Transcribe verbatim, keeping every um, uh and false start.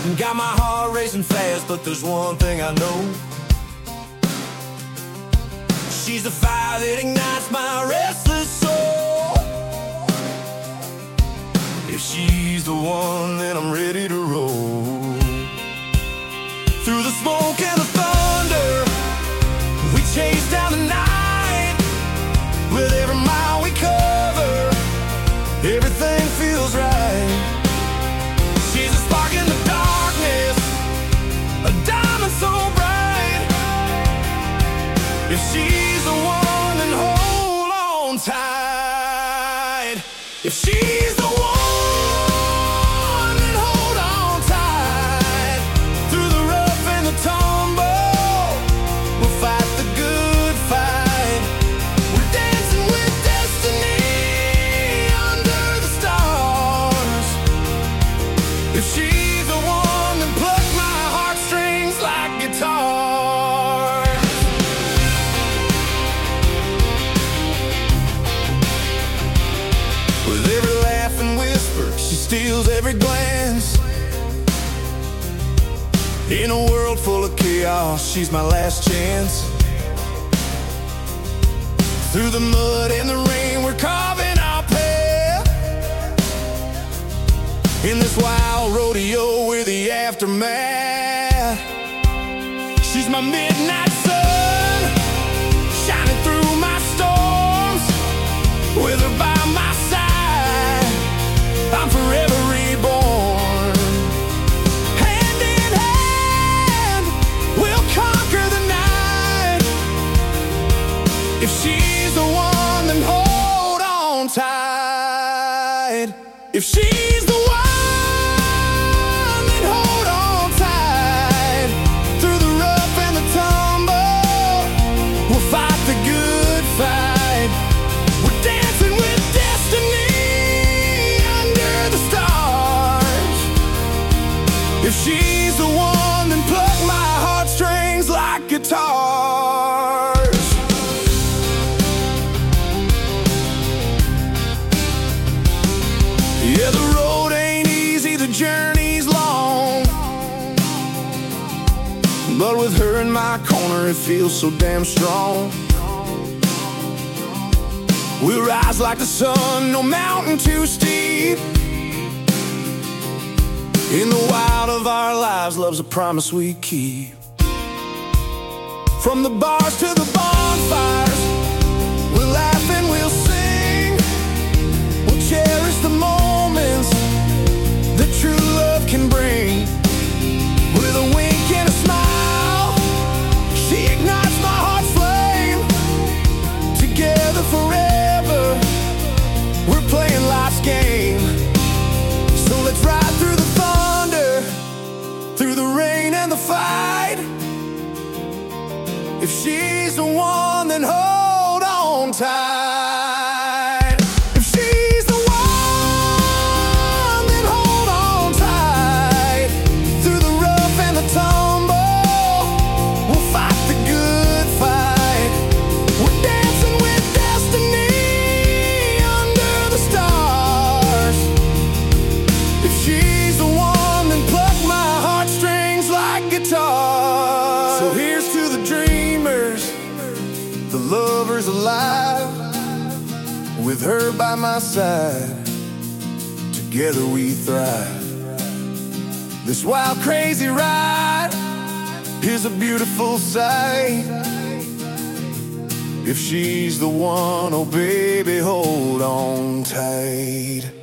Got my heart racing fast, but there's one thing I know. She's the fire that ignites my restless soul. If she's the one, then I'm ready to roll. Through the smoke and the thunder, we chase down the night. With every mile we cover, everything feels right. She's a spark in the darkness, a diamond so bright. If she's the one, then hold on tight. If she's the one, then hold on tight. Through the rough and the tumble, we'll fight the good fight. We're dancing with destiny under the stars. If she's the one, then pluck my heartstrings like guitars. With every laugh and whisper, she steals every glance. In a world full of chaos, she's my last chance. Through the mud and the rain, we're carving our path. In this wild rodeo, we're the aftermath. She's my midnight sun, shining through my storms. With her by my side, I'm forever reborn. Hand in hand, we'll conquer the night. If she's the one, then hold on tight. If she's the one, then hold on tight. Through the rough and the tumble, we'll fight the good fight. We're dancing with destiny under the stars. If she's the one, then pluck my heartstrings like guitars. Yeah, the road ain't easy, the journey's long, but with her in my corner, it feels so damn strong. We'll rise like the sun, no mountain too steep. In the wild of our lives, love's a promise we keep. From the bars to the bonfires, we'll laugh and we'll sing. We'll cherish the moments that true love can bring. With a wink and a smile, she ignites my heart's flame. Together forever, we're playing life's game. So let's ride through the thunder, through the rain and the fight. If she's the one, then hold on tight. If she's the one, then hold on tight. Through the rough and the tumble, we'll fight the good fight. We're dancing with destiny under the stars. If she's the one, then pluck my heartstrings like guitars. So here's to the dreamers, the lovers alive. With her by my side, together we thrive. This wild, crazy ride is a beautiful sight. If she's the one, oh baby, hold on tight.